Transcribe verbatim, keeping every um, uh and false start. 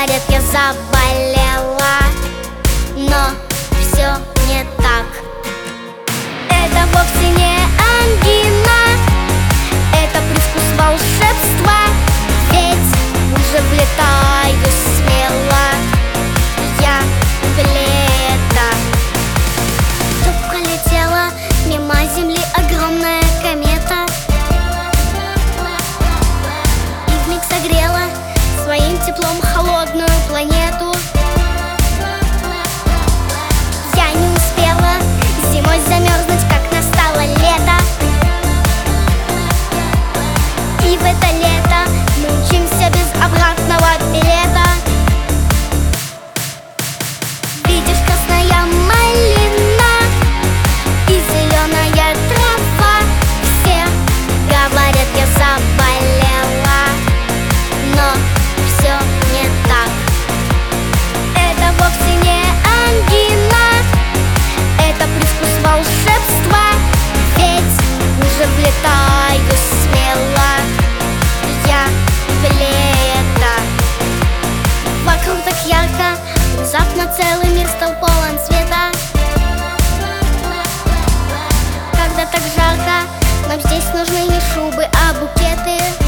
Говорят, я заболела, но все не так. Это вовсе не ангина, это привкус волшебства. Ведь уже влетаю смело я в лето. Тут пролетела мимо земли огромная комета и вмиг согрела своим теплом холодную планету. Я не успела зимой замерзнуть, как настало лето. И в это лето мы учимся без обратного билета. Видишь, красная малина и зеленая трава. Все говорят, я заболела, но все не так. Это вовсе не ангина, это привкус волшебства. Ведь уже влетаю смело я в лето. Вокруг так ярко, внезапно целый мир стал полон света. Когда так жарко, нам здесь нужны не шубы, а букеты.